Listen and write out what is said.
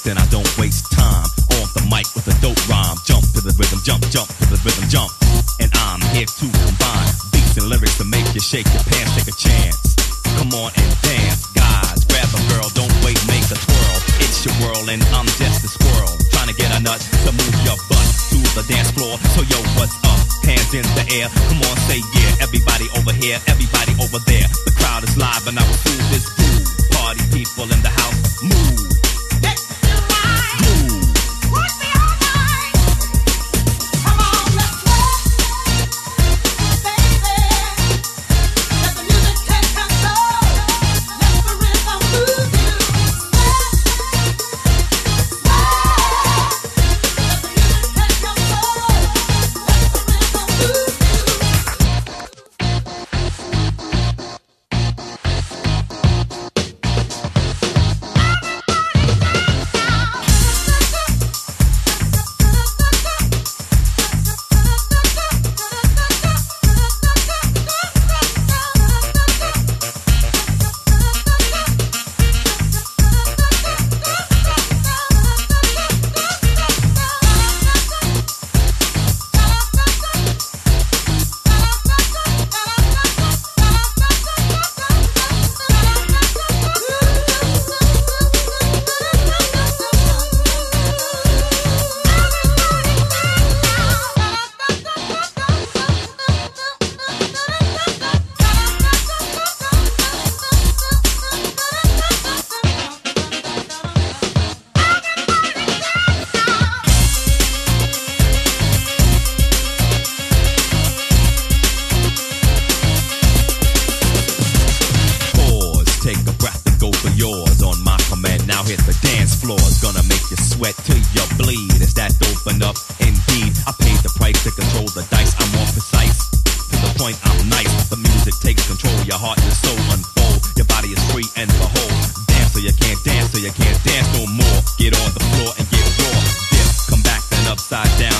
then I don't waste time. On the mic with a dope rhyme. Jump to the rhythm, jump to the rhythm, jump. And I'm here to combine beats and lyrics to make you shake your pants, take a chance. Come on and dance, guys. Grab a girl, don't wait, make a twirl. It's your world and I'm just a squirrel. Trying to get a nut to move your butt to the dance floor. So yo, what's up? Hands in the air. Come on, say yeah. Everybody over here, everybody over there. The crowd is live and I will prove this groove. Party people in the house, move. Sweat till you bleed. Is that dope enough? Indeed, I paid the price to control the dice. I'm more precise. To the point, I'm nice. The music takes control. Your heart and soul unfold. Your body is free and behold. Dance so you can't dance, so you can't dance no more. Get on the floor and get raw. Dip, come back then upside down.